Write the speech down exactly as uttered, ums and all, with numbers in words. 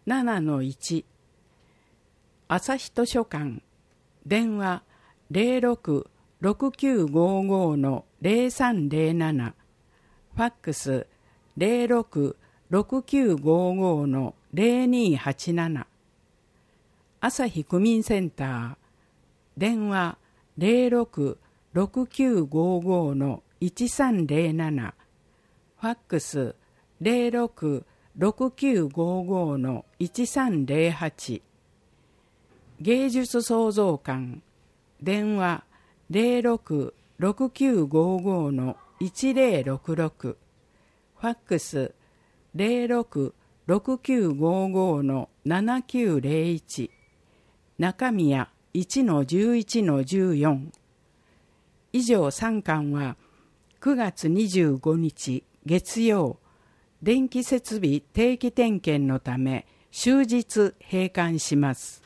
ななのいち、朝日図書館、電話 ゼロろく ろくきゅうごご の ゼロさんゼロなな、ファックス ゼロろく ろくきゅうごご の ゼロにはちなな、朝日区民センター、電話 ゼロろく ろくきゅうごご の いちさんゼロなな、ファックス ゼロろく ろくきゅうごご の いちさんゼロはち、芸術創造館、電話 ゼロろく ろくきゅうごご の いちゼロろくろく、ファックス ゼロろく ろくきゅうごご の ななきゅうゼロいち、中宮 いちのじゅういちのじゅうよん。以上さんかんはくがつにじゅうごにち月曜、電気設備定期点検のため終日閉館します。